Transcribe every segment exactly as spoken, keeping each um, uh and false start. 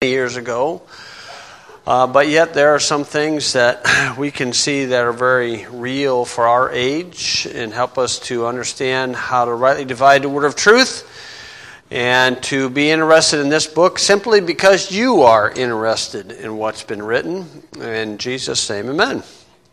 years ago. Uh, but yet there are some things that we can see that are very real for our age and help us to understand how to rightly divide the word of truth and to be interested in this book simply because you are interested in what's been written. In Jesus' name, amen.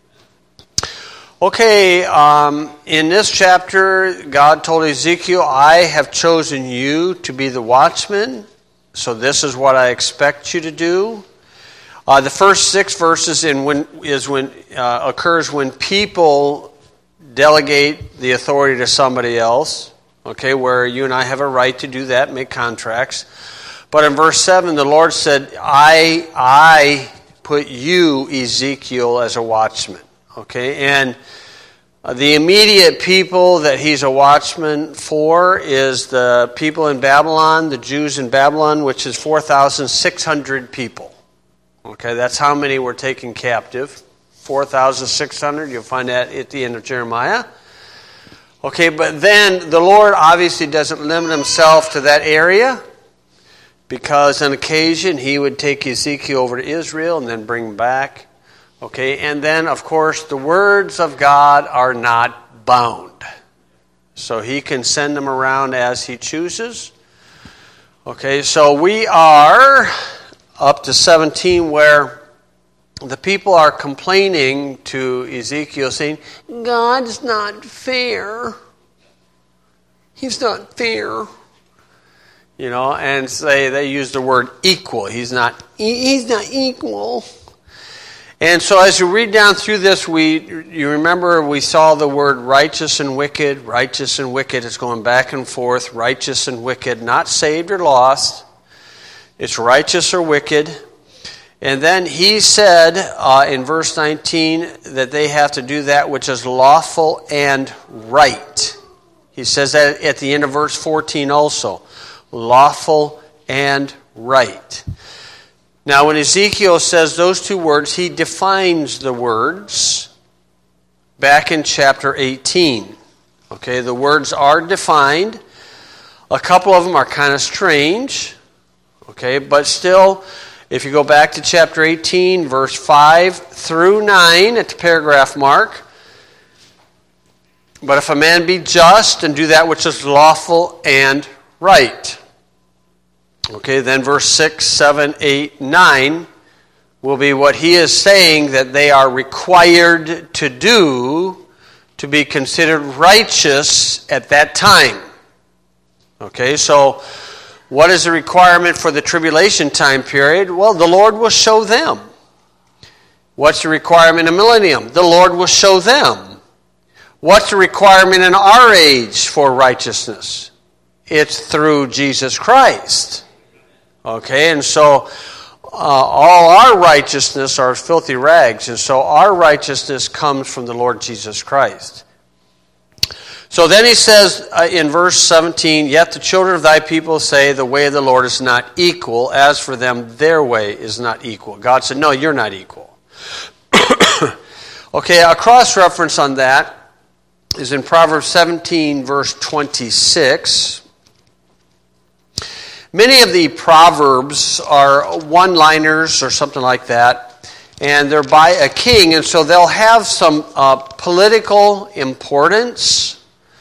Okay, um, in this chapter, God told Ezekiel, I have chosen you to be the watchman, so this is what I expect you to do. Uh, the first six verses in when is when uh, occurs when people delegate the authority to somebody else. Okay, where you and I have a right to do that, make contracts. But in verse seven, the Lord said, "I I put you, Ezekiel, as a watchman." Okay, and uh, the immediate people that he's a watchman for is the people in Babylon, the Jews in Babylon, which is four thousand six hundred people. Okay, that's how many were taken captive. four thousand six hundred, you'll find that at the end of Jeremiah. Okay, but then the Lord obviously doesn't limit himself to that area, because on occasion he would take Ezekiel over to Israel and then bring him back. Okay, and then of course the words of God are not bound. So he can send them around as he chooses. Okay, so we are up to seventeen, where the people are complaining to Ezekiel, saying, God's not fair. He's not fair. You know, and say they use the word equal. He's not, he's not equal. And so as you read down through this, we you remember we saw the word righteous and wicked. Righteous and wicked is going back and forth. Righteous and wicked, not saved or lost. It's righteous or wicked. And then he said uh, in verse nineteen that they have to do that which is lawful and right. He says that at the end of verse fourteen also. Lawful and right. Now when Ezekiel says those two words, he defines the words back in chapter eighteen. Okay, the words are defined. A couple of them are kind of strange. Okay, but still, if you go back to chapter eighteen, verse five through nine at the paragraph mark, but if a man be just and do that which is lawful and right. Okay, then verse six, seven, eight, nine will be what he is saying that they are required to do to be considered righteous at that time. Okay, so what is the requirement for the tribulation time period? Well, the Lord will show them. What's the requirement in millennium? The Lord will show them. What's the requirement in our age for righteousness? It's through Jesus Christ. Okay, and so uh, all our righteousness are filthy rags, and so our righteousness comes from the Lord Jesus Christ. So then he says uh, in verse seventeen, Yet the children of thy people say the way of the Lord is not equal. As for them, their way is not equal. God said, no, you're not equal. Okay, a cross-reference on that is in Proverbs seventeen, verse twenty-six. Many of the Proverbs are one-liners or something like that, and they're by a king, and so they'll have some uh, political importance.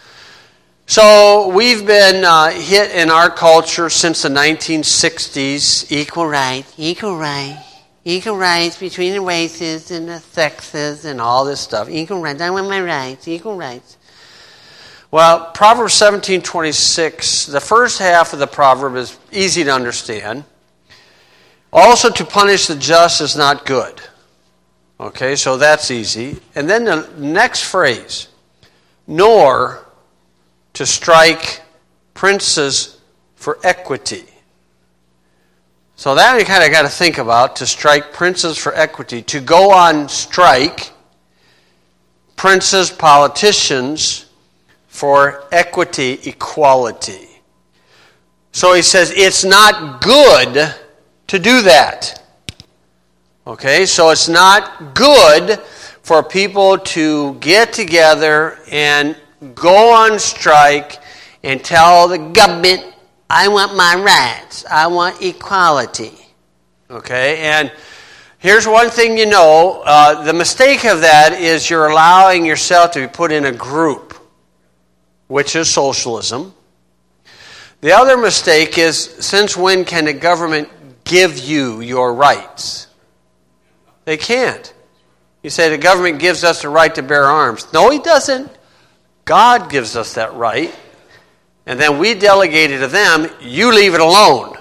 So we've been uh, hit in our culture since the nineteen sixties, equal rights, equal rights, equal rights between the races and the sexes and all this stuff. Equal rights, I want my rights, equal rights. Well, Proverbs seventeen twenty-six, the first half of the proverb is easy to understand. Also, to punish the just is not good. Okay, so that's easy. And then the next phrase, nor to strike princes for equity. So that you kind of got to think about, to strike princes for equity. To go on strike princes, politicians, for equity, equality. So he says it's not good to do that. Okay, so it's not good for people to get together and go on strike and tell the government, I want my rights, I want equality. Okay, and here's one thing you know. Uh, the mistake of that is you're allowing yourself to be put in a group, which is socialism. The other mistake is, since when can the government give you your rights? They can't. You say the government gives us the right to bear arms. No, he doesn't. God gives us that right. And then we delegate it to them. You leave it alone.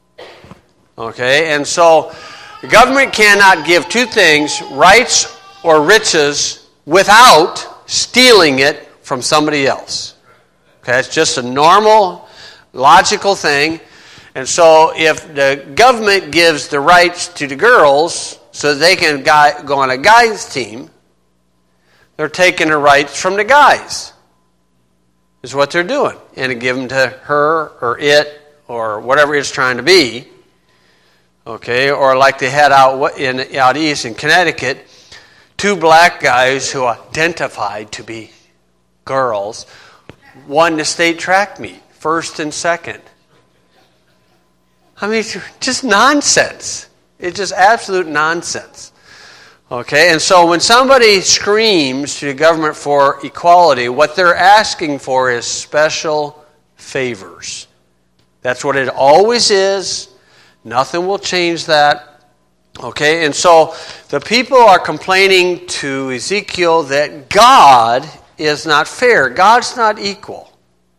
Okay, and so the government cannot give two things, rights or riches, without stealing it from somebody else. Okay, it's just a normal, logical thing. And so if the government gives the rights to the girls so they can go on a guys' team, they're taking the rights from the guys, is what they're doing. And to give them to her or it or whatever it's trying to be. Okay, or like they had out in out east in Connecticut, two black guys who identified to be girls won the state track meet, first and second. I mean, just nonsense. It's just absolute nonsense. Okay, and so when somebody screams to the government for equality, what they're asking for is special favors. That's what it always is. Nothing will change that. Okay, and so the people are complaining to Ezekiel that God is not fair. God's not equal.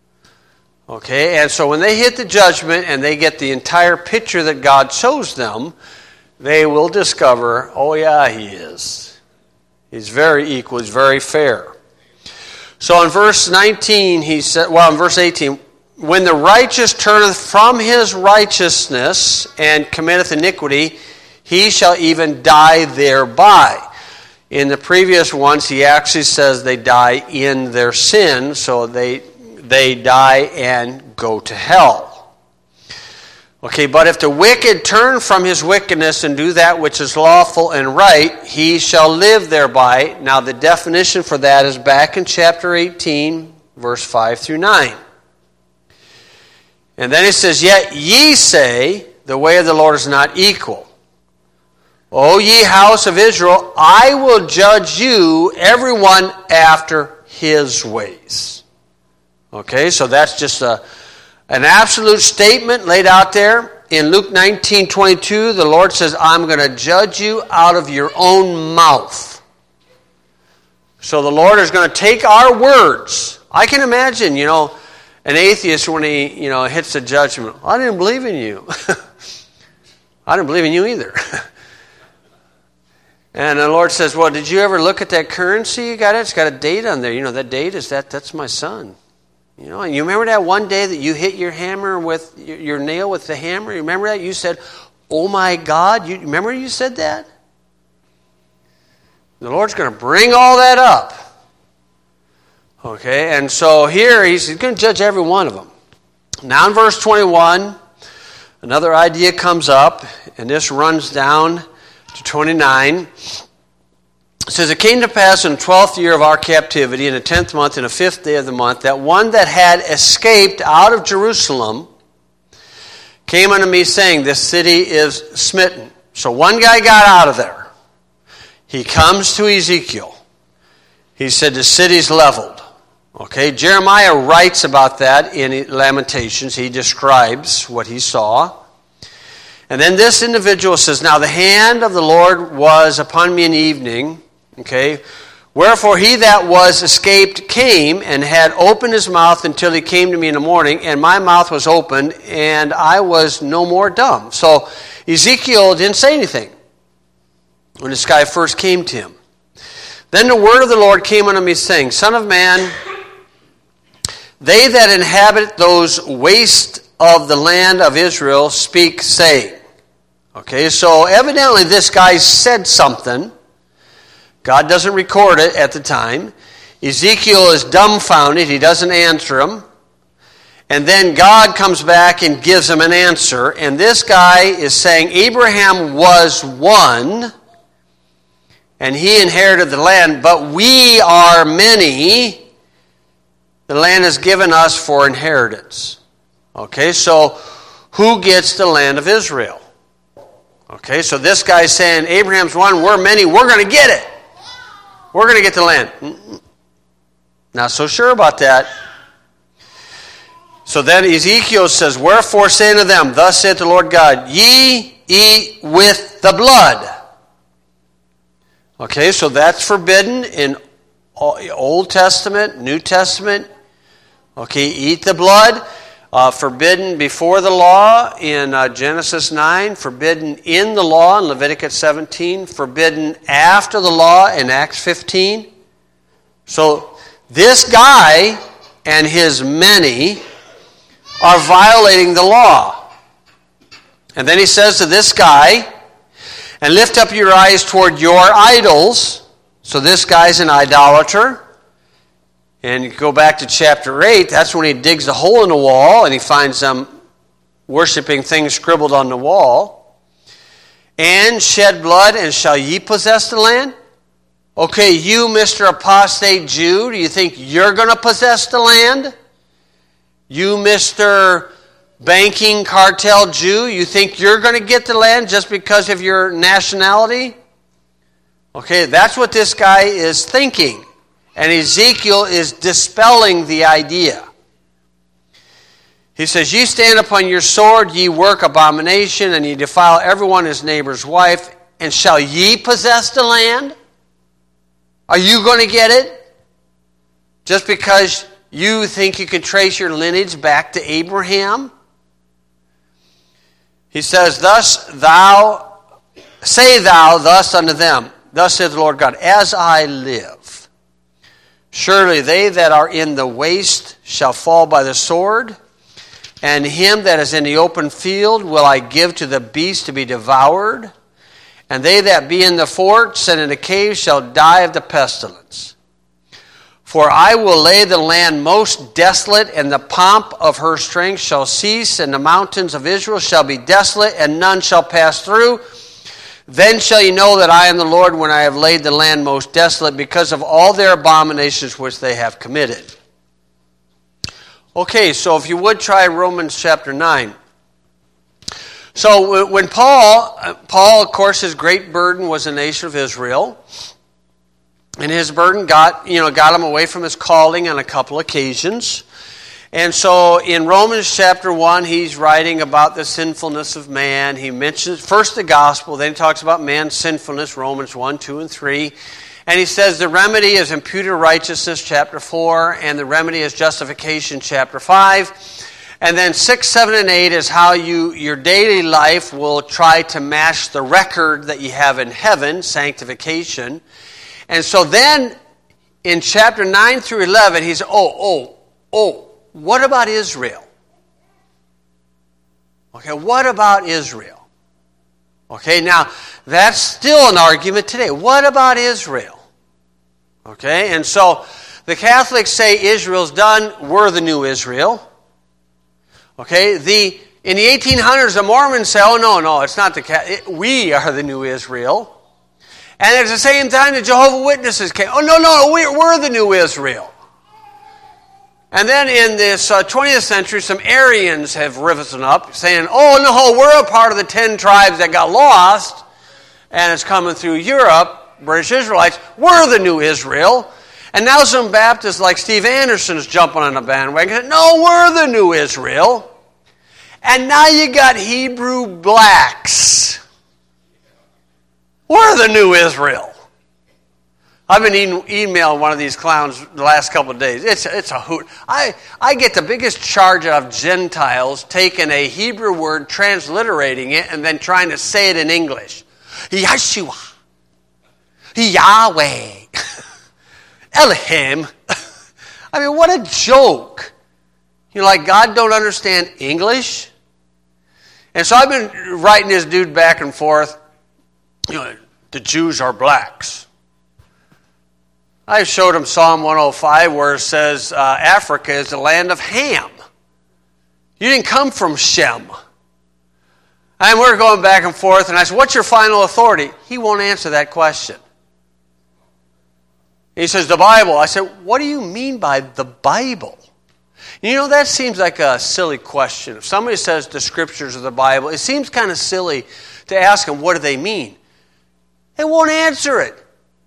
Okay, and so when they hit the judgment and they get the entire picture that God shows them, they will discover, oh yeah, he is. He's very equal. He's very fair. So in verse nineteen, he said, well, in verse eighteen, when the righteous turneth from his righteousness and committeth iniquity, he shall even die thereby. In the previous ones, he actually says they die in their sin, so they they die and go to hell. Okay, but if the wicked turn from his wickedness and do that which is lawful and right, he shall live thereby. Now the definition for that is back in chapter eighteen, verse five through nine. And then it says, yet ye say, the way of the Lord is not equal. O ye house of Israel, I will judge you, everyone after his ways. Okay, so that's just a, an absolute statement laid out there. In Luke nineteen twenty-two, the Lord says, I'm going to judge you out of your own mouth. So the Lord is going to take our words. I can imagine, you know, an atheist, when he, you know, hits the judgment, I didn't believe in you. I didn't believe in you either. And the Lord says, well, did you ever look at that currency you got? It? It's got a date on there. You know, that date is that, that's my son. You know, and you remember that one day that you hit your hammer with, your, your nail with the hammer? You remember that? You said, oh my God. You remember you said that? The Lord's going to bring all that up. Okay, and so here he's, he's going to judge every one of them. Now in verse twenty-one, another idea comes up, and this runs down to twenty-nine. It says, it came to pass in the twelfth year of our captivity, in the tenth month, in the fifth day of the month, that one that had escaped out of Jerusalem came unto me, saying, this city is smitten. So one guy got out of there. He comes to Ezekiel. He said, the city's leveled. Okay, Jeremiah writes about that in Lamentations. He describes what he saw. And then this individual says, now the hand of the Lord was upon me in the evening. Okay, wherefore he that was escaped came and had opened his mouth until he came to me in the morning, and my mouth was opened, and I was no more dumb. So Ezekiel didn't say anything when this guy first came to him. Then the word of the Lord came unto me, saying, Son of man, they that inhabit those wastes of the land of Israel speak, saying. Okay, so evidently this guy said something. God doesn't record it at the time. Ezekiel is dumbfounded. He doesn't answer him. And then God comes back and gives him an answer. And this guy is saying Abraham was one, and he inherited the land, but we are many. The land is given us for inheritance. Okay, so who gets the land of Israel? Okay, so this guy's saying, Abraham's one, we're many, we're going to get it. We're going to get the land. Not so sure about that. So then Ezekiel says, wherefore say unto them, thus saith the Lord God, ye eat with the blood. Okay, so that's forbidden in Old Testament, New Testament. Okay, eat the blood. Uh, forbidden before the law in uh, Genesis nine. Forbidden in the law in Leviticus seventeen. Forbidden after the law in Acts fifteen. So this guy and his many are violating the law. And then he says to this guy, and lift up your eyes toward your idols. So this guy's an idolater. And you go back to chapter eight, that's when he digs a hole in the wall and he finds them worshiping things scribbled on the wall. And shed blood, and shall ye possess the land? Okay, you, Mister Apostate Jew, do you think you're going to possess the land? You, Mister Banking Cartel Jew, you think you're going to get the land just because of your nationality? Okay, that's what this guy is thinking. And Ezekiel is dispelling the idea. He says, ye stand upon your sword, ye work abomination, and ye defile everyone his neighbor's wife, and shall ye possess the land? Are you going to get it? Just because you think you can trace your lineage back to Abraham? He says, thus thou, say thou thus unto them, thus saith the Lord God, as I live, surely they that are in the waste shall fall by the sword, and him that is in the open field will I give to the beast to be devoured, and they that be in the forts and in the caves shall die of the pestilence. For I will lay the land most desolate, and the pomp of her strength shall cease, and the mountains of Israel shall be desolate, and none shall pass through. Then shall ye know that I am the Lord when I have laid the land most desolate because of all their abominations which they have committed. Okay, so if you would try Romans chapter nine. So when Paul, Paul, of course, his great burden was the nation of Israel. And his burden got, you know, got him away from his calling on a couple occasions. And so in Romans chapter one, he's writing about the sinfulness of man. He mentions first the gospel, then he talks about man's sinfulness, Romans one, two, and three. And he says the remedy is imputed righteousness, chapter four, and the remedy is justification, chapter five. And then six, seven, and eight is how you your daily life will try to match the record that you have in heaven, sanctification. And so then in chapter nine through eleven, he's, oh, oh, oh, what about Israel? Okay, what about Israel? Okay, now, that's still an argument today. What about Israel? Okay, and so the Catholics say Israel's done, we're the new Israel. Okay, the in the eighteen hundreds, the Mormons say, oh, no, no, it's not the Catholics. We are the new Israel. And at the same time, the Jehovah's Witnesses came, oh, no, no, we're, we're the new Israel. And then in this uh, twentieth century, some Arians have risen up saying, oh, no, we're a part of the ten tribes that got lost, and it's coming through Europe, British Israelites. We're the new Israel. And now some Baptists like Steve Anderson is jumping on the bandwagon and saying, no, we're the new Israel. And now you got Hebrew blacks. We're the new Israel. I've been e- emailing one of these clowns the last couple of days. It's, it's a hoot. I, I get the biggest charge out of Gentiles taking a Hebrew word, transliterating it, and then trying to say it in English. Yeshua. Yahweh. Elohim. I mean, what a joke. You know, like God don't understand English? And so I've been writing this dude back and forth. You know, the Jews are blacks. I showed him Psalm one oh five where it says uh, Africa is the land of Ham. You didn't come from Shem. And we're going back and forth, and I said, what's your final authority? He won't answer that question. He says, the Bible. I said, what do you mean by the Bible? You know, that seems like a silly question. If somebody says the Scriptures of the Bible, it seems kind of silly to ask them, what do they mean? They won't answer it.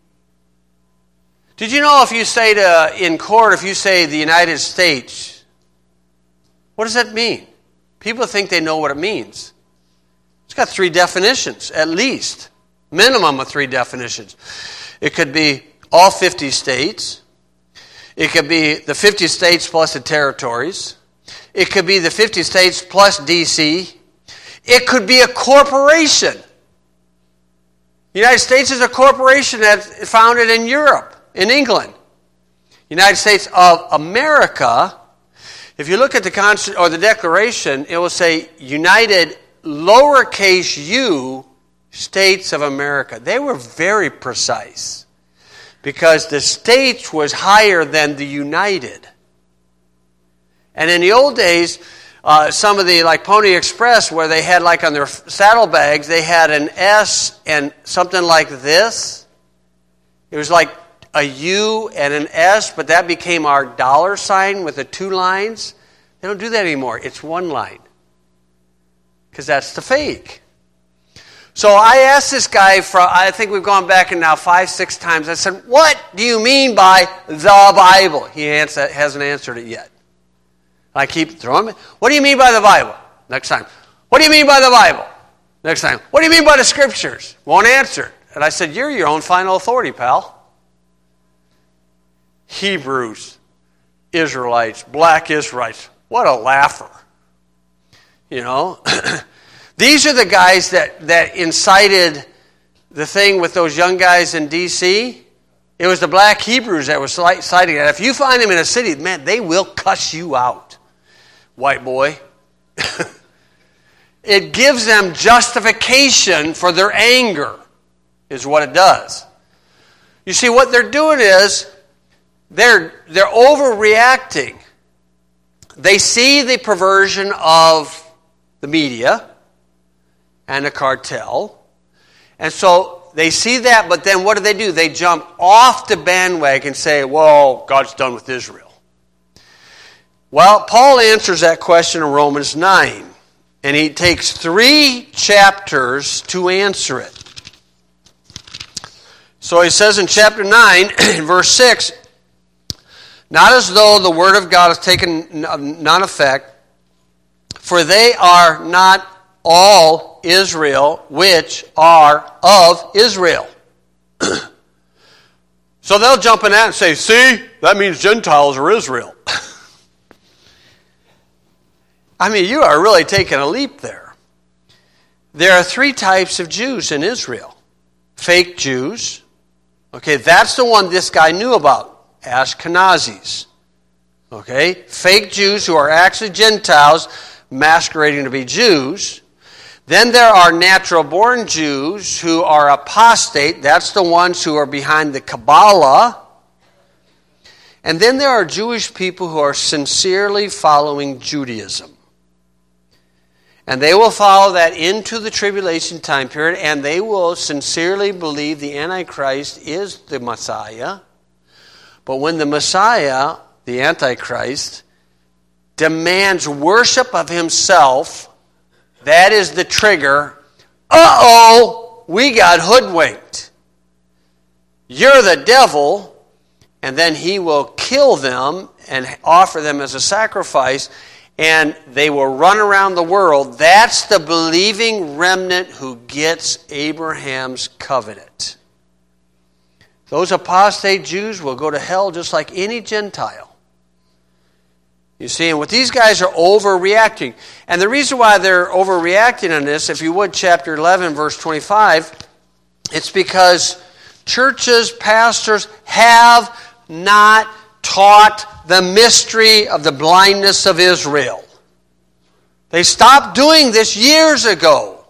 Did you know if you say to, in court, if you say the United States, what does that mean? People think they know what it means. It's got three definitions, at least. Minimum of three definitions. It could be all fifty states. It could be the fifty states plus the territories. It could be the fifty states plus D C. It could be a corporation. The United States is a corporation that's founded in Europe, in England. United States of America, if you look at the Constitution or the Declaration, it will say United lowercase u States of America. They were very precise because the states was higher than the United. And in the old days, uh, some of the, like Pony Express, where they had like on their saddlebags, they had an S and something like this. It was like a U and an S, but that became our dollar sign with the two lines. They don't do that anymore. It's one line. Because that's the fake. So I asked this guy, from, I think we've gone back and now five, six times. I said, what do you mean by the Bible? He answer, hasn't answered it yet. I keep throwing it. What do you mean by the Bible? Next time. What do you mean by the Bible? Next time. What do you mean by the Scriptures? Won't answer it. And I said, you're your own final authority, pal. Hebrews, Israelites, black Israelites. What a laugher. You know? These are the guys that, that incited the thing with those young guys in D C. It was the black Hebrews that were citing that. If you find them in a city, man, they will cuss you out, white boy. It gives them justification for their anger, is what it does. You see, what they're doing is they're, they're overreacting. They see the perversion of the media and the cartel. And so they see that, but then what do they do? They jump off the bandwagon and say, well, God's done with Israel. Well, Paul answers that question in Romans nine. And he takes three chapters to answer it. So he says in chapter nine, in verse six, not as though the word of God has taken none effect, for they are not all Israel which are of Israel. So they'll jump in that and say, see, that means Gentiles are Israel. I mean, you are really taking a leap there. There are three types of Jews in Israel. Fake Jews. Okay, that's the one this guy knew about. Ashkenazis. Okay, fake Jews who are actually Gentiles masquerading to be Jews. Then there are natural-born Jews who are apostate. That's the ones who are behind the Kabbalah. And then there are Jewish people who are sincerely following Judaism. And they will follow that into the tribulation time period, and they will sincerely believe the Antichrist is the Messiah. But when the Messiah, the Antichrist, demands worship of himself, that is the trigger. Uh-oh, we got hoodwinked. You're the devil. And then he will kill them and offer them as a sacrifice, and they will run around the world. That's the believing remnant who gets Abraham's covenant. Those apostate Jews will go to hell just like any Gentile. You see, and what these guys are overreacting. And the reason why they're overreacting on this, if you would, chapter eleven, verse twenty-five, it's because churches, pastors have not taught the mystery of the blindness of Israel. They stopped doing this years ago.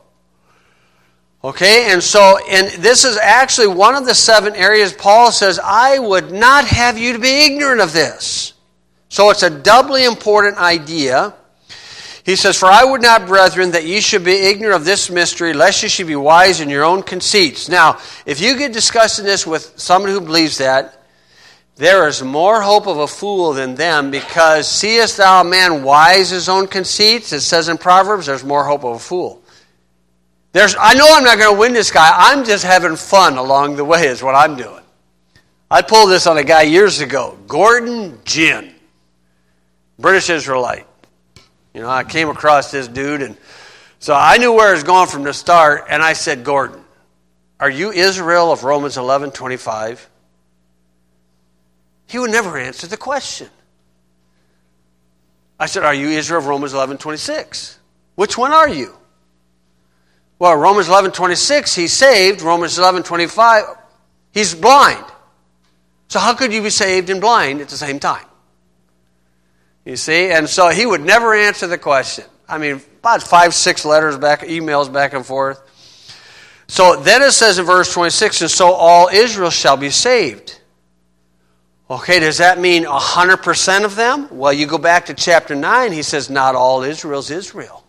Okay, and so, and this is actually one of the seven areas Paul says, I would not have you to be ignorant of this. So it's a doubly important idea. He says, for I would not, brethren, that ye should be ignorant of this mystery, lest ye should be wise in your own conceits. Now, if you get discussing this with somebody who believes that, there is more hope of a fool than them, because seest thou a man wise in his own conceits? It says in Proverbs, there's more hope of a fool. There's, I know I'm not going to win this guy. I'm just having fun along the way is what I'm doing. I pulled this on a guy years ago, Gordon Ginn, British Israelite. You know, I came across this dude, and so I knew where it was going from the start, and I said, Gordon, are you Israel of Romans eleven twenty-five? He would never answer the question. I said, are you Israel of Romans eleven twenty-six? Which one are you? Well, Romans eleven twenty-six, he's saved. Romans eleven twenty-five, he's blind. So how could you be saved and blind at the same time? You see? And so he would never answer the question. I mean, about five, six letters back, emails back and forth. So then it says in verse twenty-six, and so all Israel shall be saved. Okay, does that mean one hundred percent of them? Well, you go back to chapter nine, he says, not all Israel's Israel.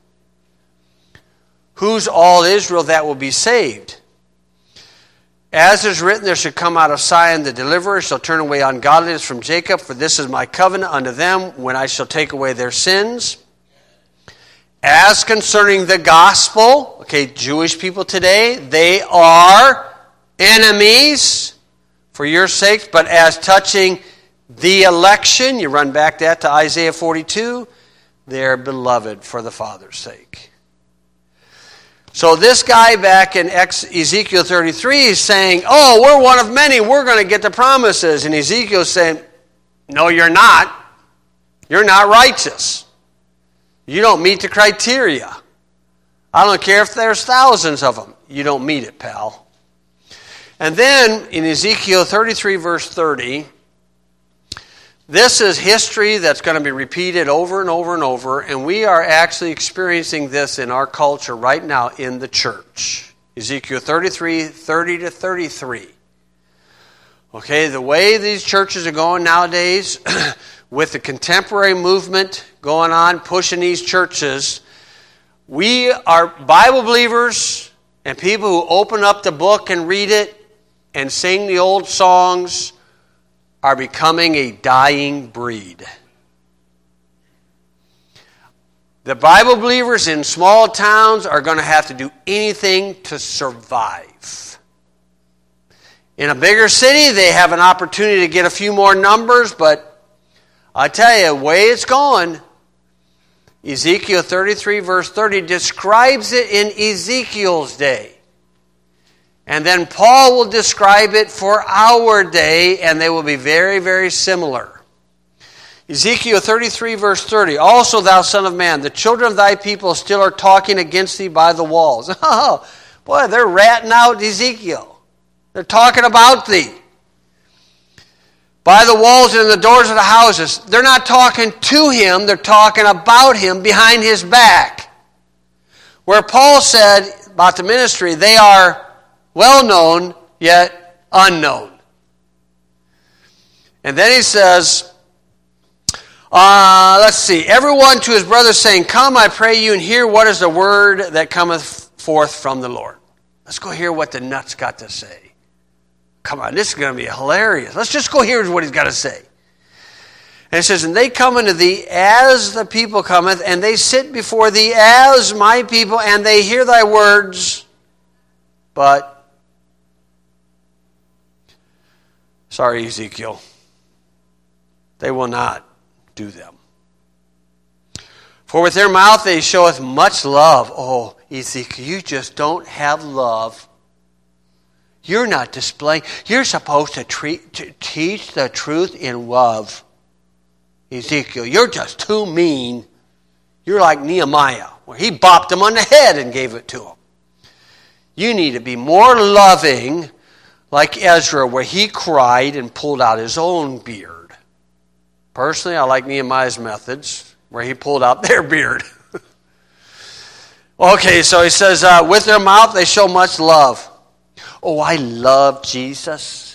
Who's all Israel that will be saved? As is written, there should come out of Zion the deliverer, shall turn away ungodliness from Jacob, for this is my covenant unto them, when I shall take away their sins. As concerning the gospel, okay, Jewish people today, they are enemies for your sakes, but as touching the election, you run back that to Isaiah forty-two, they're beloved for the Father's sake. So this guy back in Ezekiel thirty-three is saying, oh, we're one of many, we're going to get the promises. And Ezekiel's saying, no, you're not. You're not righteous. You don't meet the criteria. I don't care if there's thousands of them. You don't meet it, pal. And then in Ezekiel thirty-three, verse thirty, this is history that's going to be repeated over and over and over, and we are actually experiencing this in our culture right now in the church. Ezekiel thirty-three, thirty to thirty-three. Okay, the way these churches are going nowadays, with the contemporary movement going on, pushing these churches, we are Bible believers and people who open up the book and read it and sing the old songs are becoming a dying breed. The Bible believers in small towns are going to have to do anything to survive. In a bigger city, they have an opportunity to get a few more numbers, but I tell you, the way it's going, Ezekiel thirty-three, verse thirty, describes it in Ezekiel's day. And then Paul will describe it for our day, and they will be very, very similar. Ezekiel thirty-three, verse thirty, also thou son of man, the children of thy people still are talking against thee by the walls. Oh, boy, they're ratting out Ezekiel. They're talking about thee. By the walls and in the doors of the houses. They're not talking to him, they're talking about him behind his back. Where Paul said about the ministry, they are well known, yet unknown. And then he says, uh, let's see, everyone to his brother saying, come, I pray you, and hear what is the word that cometh forth from the Lord. Let's go hear what the nuts got to say. Come on, this is going to be hilarious. Let's just go hear what he's got to say. And it says, and they come unto thee as the people cometh, and they sit before thee as my people, and they hear thy words, but sorry, Ezekiel, they will not do them. For with their mouth they showeth much love. Oh, Ezekiel, you just don't have love. You're not displaying. You're supposed to, treat, to teach the truth in love. Ezekiel, you're just too mean. You're like Nehemiah, where he bopped him on the head and gave it to him. You need to be more loving, like Ezra, where he cried and pulled out his own beard. Personally, I like Nehemiah's methods, where he pulled out their beard. Okay, so he says, uh, with their mouth they show much love. Oh, I love Jesus.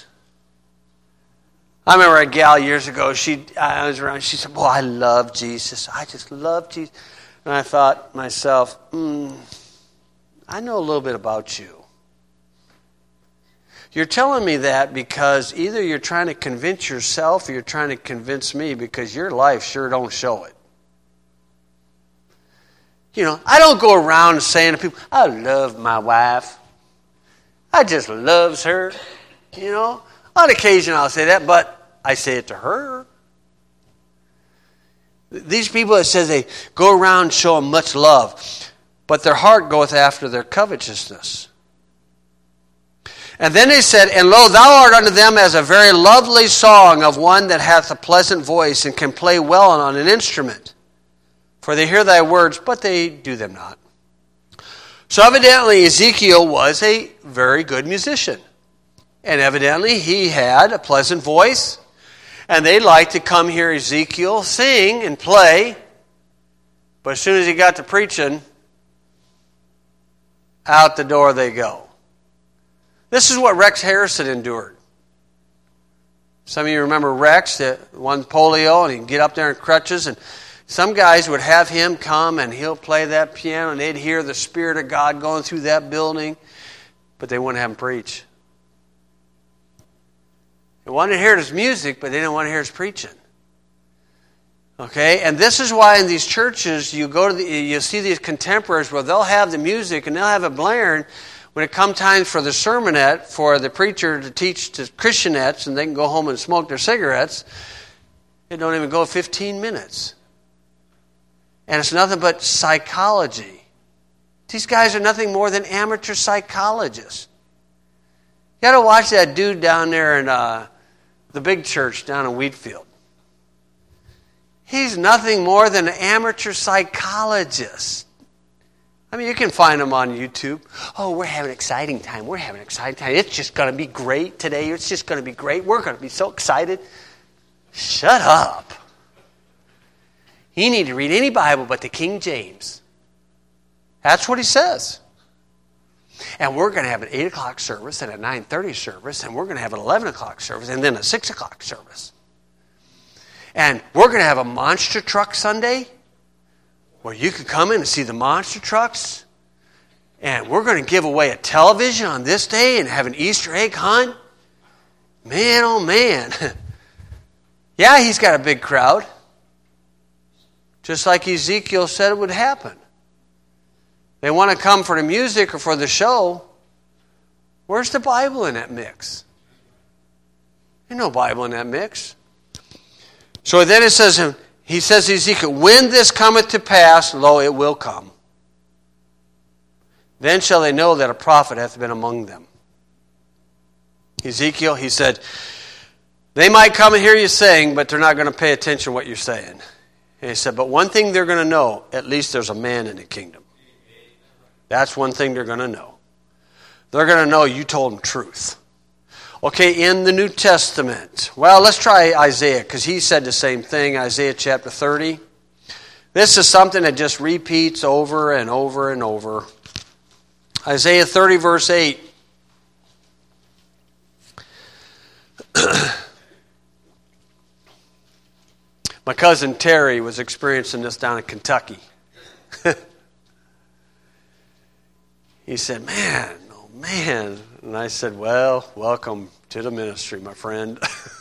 I remember a gal years ago, she I was around, she said, oh, I love Jesus. I just love Jesus. And I thought to myself, hmm, I know a little bit about you. You're telling me that because either you're trying to convince yourself or you're trying to convince me, because your life sure don't show it. You know, I don't go around saying to people, I love my wife. I just loves her. You know, on occasion I'll say that, but I say it to her. These people, it says they go around showing much love, but their heart goeth after their covetousness. And then he said, and lo, thou art unto them as a very lovely song of one that hath a pleasant voice and can play well on an instrument. For they hear thy words, but they do them not. So evidently Ezekiel was a very good musician. And evidently he had a pleasant voice. And they'd like to come hear Ezekiel sing and play. But as soon as he got to preaching, out the door they go. This is what Rex Harrison endured. Some of you remember Rex, that won polio, and he'd get up there in crutches, and some guys would have him come, and he'll play that piano, and they'd hear the Spirit of God going through that building, but they wouldn't have him preach. They wanted to hear his music, but they didn't want to hear his preaching. Okay, and this is why in these churches you go to the, you see these contemporaries where they'll have the music and they'll have it blaring. When it comes time for the sermonette, for the preacher to teach to Christianettes, and they can go home and smoke their cigarettes, it don't even go fifteen minutes. And it's nothing but psychology. These guys are nothing more than amateur psychologists. You got to watch that dude down there in uh, the big church down in Wheatfield. He's nothing more than an amateur psychologist. I mean, you can find him on YouTube. Oh, we're having an exciting time. We're having an exciting time. It's just going to be great today. It's just going to be great. We're going to be so excited. Shut up. You need to read any Bible but the King James. That's what he says. And we're going to have an eight o'clock service and a nine thirty service, and we're going to have an eleven o'clock service, and then a six o'clock service. And we're going to have a monster truck Sunday, where you could come in and see the monster trucks. And we're going to give away a television on this day and have an Easter egg hunt. Man, oh man. Yeah, he's got a big crowd. Just like Ezekiel said it would happen. They want to come for the music or for the show. Where's the Bible in that mix? There's no Bible in that mix. So then it says, he says to Ezekiel, when this cometh to pass, lo, it will come. Then shall they know that a prophet hath been among them. Ezekiel, he said, they might come and hear you saying, but they're not going to pay attention to what you're saying. And he said, but one thing they're going to know, at least there's a man in the kingdom. That's one thing they're going to know. They're going to know you told them truth. Okay, in the New Testament. Well, let's try Isaiah, because he said the same thing, Isaiah chapter thirty. This is something that just repeats over and over and over. Isaiah thirty, verse eight. My cousin Terry was experiencing this down in Kentucky. He said, man, oh man. And I said, well, welcome to the ministry, my friend.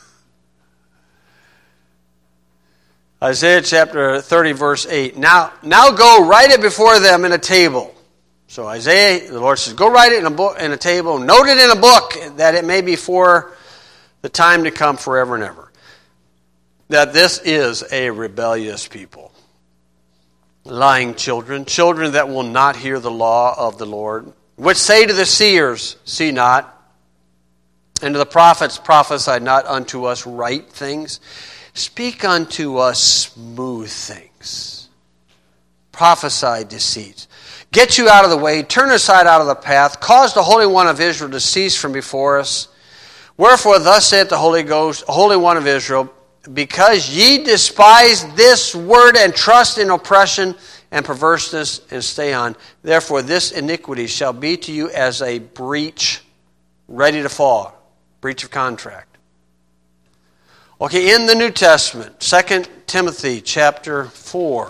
Isaiah chapter thirty, verse eight. Now, now go write it before them in a table. So Isaiah, the Lord says, go write it in a book, in a table, note it in a book, that it may be for the time to come forever and ever. That this is a rebellious people. Lying children, children that will not hear the law of the Lord, which say to the seers, see not, and to the prophets, prophesy not unto us right things. Speak unto us smooth things. Prophesy deceits. Get you out of the way, turn aside out of the path, cause the Holy One of Israel to cease from before us. Wherefore thus saith the Holy Ghost, Holy One of Israel, because ye despise this word and trust in oppression and perverseness and stay on, therefore this iniquity shall be to you as a breach ready to fall. Breach of contract. Okay, in the New Testament, Second Timothy chapter four.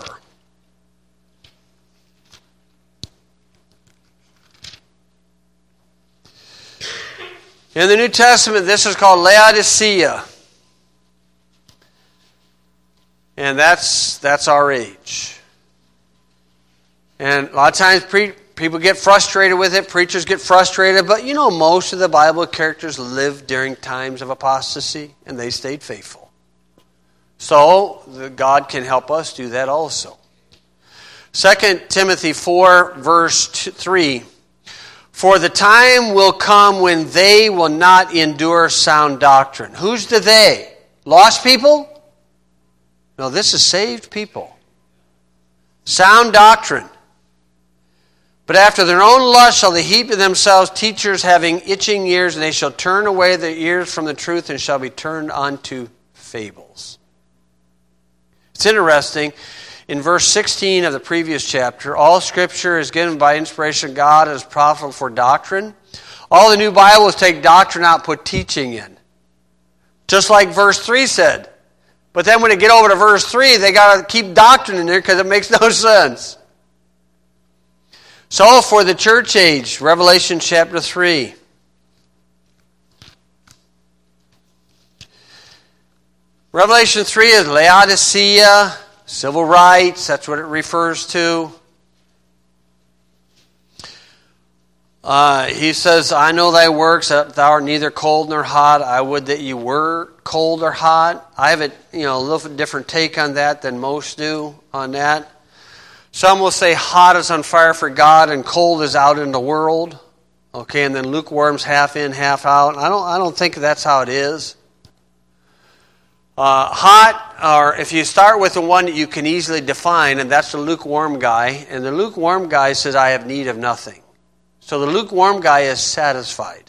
In the New Testament, this is called Laodicea. And that's that's our age. And a lot of times pre- people get frustrated with it, preachers get frustrated, but you know most of the Bible characters lived during times of apostasy, and they stayed faithful. So the, God can help us do that also. Second Timothy four, verse two, three. For the time will come when they will not endure sound doctrine. Who's the they? Lost people? No, this is saved people. Sound doctrine. But after their own lust shall they heap to themselves teachers having itching ears, and they shall turn away their ears from the truth and shall be turned unto fables. It's interesting. In verse sixteen of the previous chapter, all Scripture is given by inspiration of God and is profitable for doctrine. All the new Bibles take doctrine out, put teaching in. Just like verse three said. But then when they get over to verse three, they got to keep doctrine in there because it makes no sense. So for the church age, Revelation chapter three. Revelation three is Laodicea, civil rights, that's what it refers to. Uh, he says, I know thy works, that thou art neither cold nor hot. I would that you were cold or hot. I have a, you know, a little different take on that than most do on that. Some will say hot is on fire for God and cold is out in the world. Okay, and then lukewarm's half in, half out. I don't, I don't think that's how it is. Uh, hot, or if you start with the one that you can easily define, and that's the lukewarm guy, and the lukewarm guy says, I have need of nothing. So the lukewarm guy is satisfied.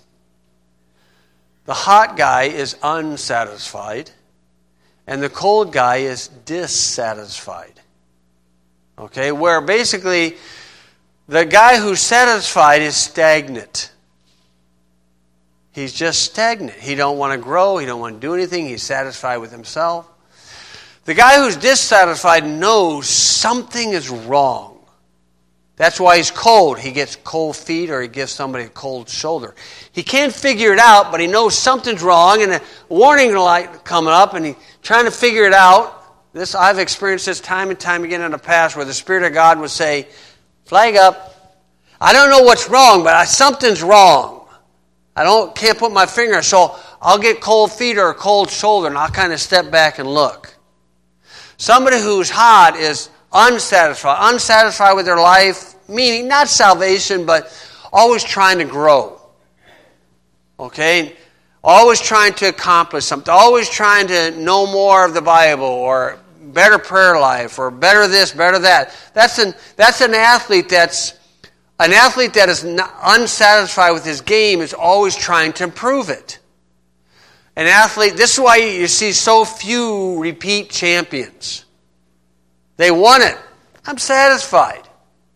The hot guy is unsatisfied, and the cold guy is dissatisfied. Okay, where basically the guy who's satisfied is stagnant. He's just stagnant. He don't want to grow. He don't want to do anything. He's satisfied with himself. The guy who's dissatisfied knows something is wrong. That's why he's cold. He gets cold feet or he gives somebody a cold shoulder. He can't figure it out, but he knows something's wrong and a warning light coming up and he's trying to figure it out. This I've experienced this time and time again in the past where the Spirit of God would say, flag up. I don't know what's wrong, but I, something's wrong. I don't can't put my finger, so I'll get cold feet or a cold shoulder and I'll kind of step back and look. Somebody who's hot is unsatisfied, unsatisfied with their life, meaning not salvation, but always trying to grow. Okay? Always trying to accomplish something, always trying to know more of the Bible or better prayer life or better this, better that. That's an, that's an athlete that's An athlete that is not unsatisfied with his game is always trying to improve it. An athlete, this is why you see so few repeat champions. They won it. I'm satisfied.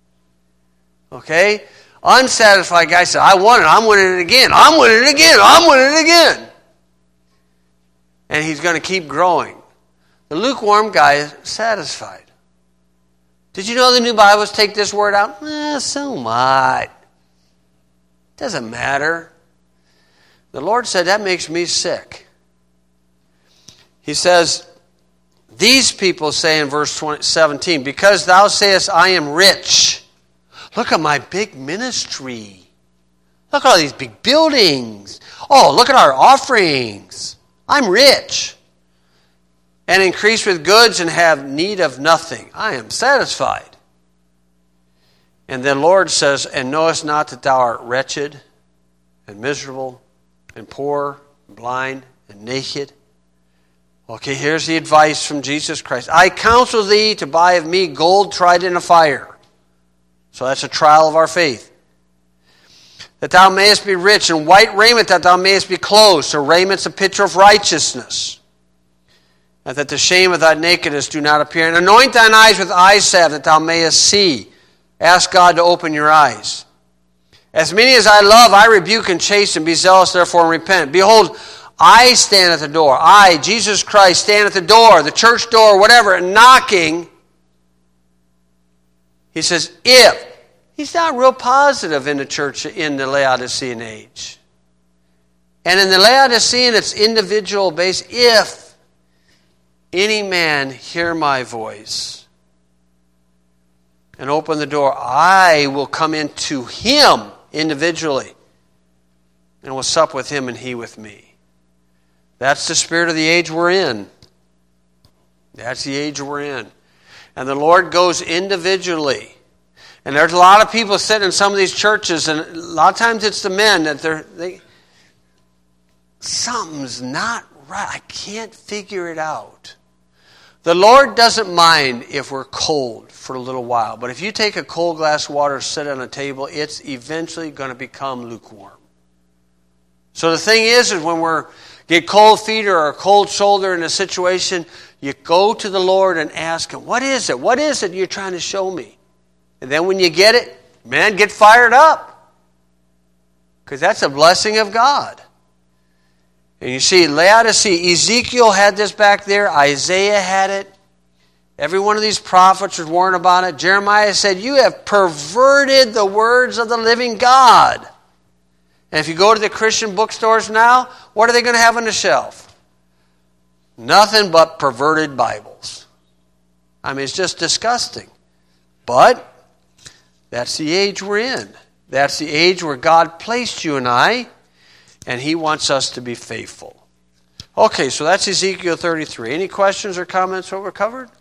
Okay? Unsatisfied guy said, I won it. I'm winning it again. I'm winning it again. I'm winning it again. And he's going to keep growing. The lukewarm guy is satisfied. Did you know the New Bibles take this word out? Eh, so what? Doesn't matter. The Lord said, that makes me sick. He says, these people say in verse seventeen, because thou sayest, I am rich. Look at my big ministry. Look at all these big buildings. Oh, look at our offerings. I'm rich. And increase with goods and have need of nothing. I am satisfied. And the Lord says, and knowest not that thou art wretched and miserable and poor and blind and naked? Okay, here's the advice from Jesus Christ. I counsel thee to buy of me gold tried in a fire. So that's a trial of our faith. That thou mayest be rich, and white raiment that thou mayest be clothed. So raiment's a picture of righteousness. And that the shame of thy nakedness do not appear. And anoint thine eyes with eye salve that thou mayest see. Ask God to open your eyes. As many as I love, I rebuke and chasten. Be zealous, therefore, and repent. Behold, I stand at the door. I, Jesus Christ, stand at the door, the church door, whatever, and knocking. He says, if. He's not real positive in the church in the Laodicean age. And in the Laodicean, it's individual based. If any man hear my voice and open the door, I will come into him individually and will sup with him and he with me. That's the spirit of the age we're in. That's the age we're in. And the Lord goes individually. And there's a lot of people sitting in some of these churches, and a lot of times it's the men that they're, they, something's not right. I can't figure it out. The Lord doesn't mind if we're cold for a little while. But if you take a cold glass of water, sit on a table, it's eventually going to become lukewarm. So the thing is, is when we're get cold feet or a cold shoulder in a situation, you go to the Lord and ask him, what is it? What is it you're trying to show me? And then when you get it, man, get fired up. Because that's a blessing of God. And you see, Laodicea, Ezekiel had this back there. Isaiah had it. Every one of these prophets was warned about it. Jeremiah said, you have perverted the words of the living God. And if you go to the Christian bookstores now, what are they going to have on the shelf? Nothing but perverted Bibles. I mean, it's just disgusting. But that's the age we're in. That's the age where God placed you and I, and he wants us to be faithful. Okay, so that's Ezekiel thirty-three. Any questions or comments what we're covered?